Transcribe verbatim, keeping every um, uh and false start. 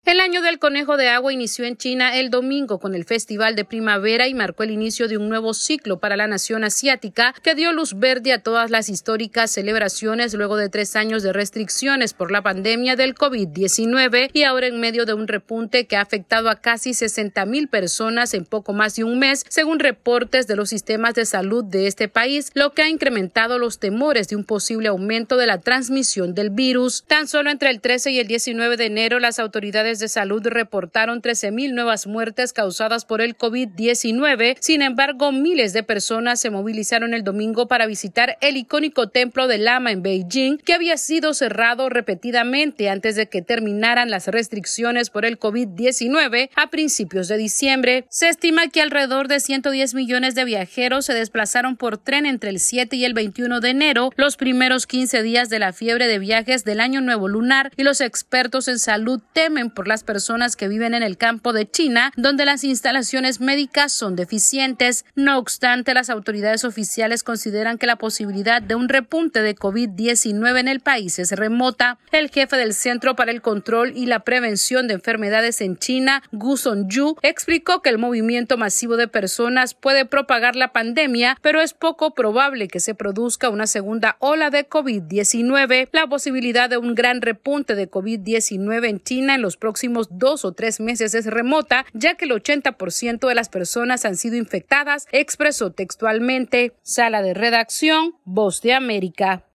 El año del conejo de agua inició en China el domingo con el Festival de Primavera y marcó el inicio de un nuevo ciclo para la nación asiática que dio luz verde a todas las históricas celebraciones luego de tres años de restricciones por la pandemia del COVID diecinueve y ahora en medio de un repunte que ha afectado a casi sesenta mil personas en poco más de un mes, según reportes de los sistemas de salud de este país, lo que ha incrementado los temores de un posible aumento de la transmisión del virus. Tan solo entre el trece y el diecinueve de enero, las autoridades de salud reportaron trece mil nuevas muertes causadas por el COVID diecinueve. Sin embargo, miles de personas se movilizaron el domingo para visitar el icónico Templo del Lama en Beijing, que había sido cerrado repetidamente antes de que terminaran las restricciones por el COVID diecinueve a principios de diciembre. Se estima que alrededor de ciento diez millones de viajeros se desplazaron por tren entre el siete y el veintiuno de enero, los primeros quince días de la fiebre de viajes del Año Nuevo Lunar, y los expertos en salud temen por las personas que viven en el campo de China, donde las instalaciones médicas son deficientes. No obstante, las autoridades oficiales consideran que la posibilidad de un repunte de COVID diecinueve en el país es remota. El jefe del Centro para el Control y la Prevención de Enfermedades en China, Gu Zhongyu, explicó que el movimiento masivo de personas puede propagar la pandemia, pero es poco probable que se produzca una segunda ola de COVID diecinueve. La posibilidad de un gran repunte de COVID diecinueve en China en los próximos dos o tres meses es remota, ya que el ochenta por ciento de las personas han sido infectadas, expresó textualmente. Sala de redacción, Voz de América.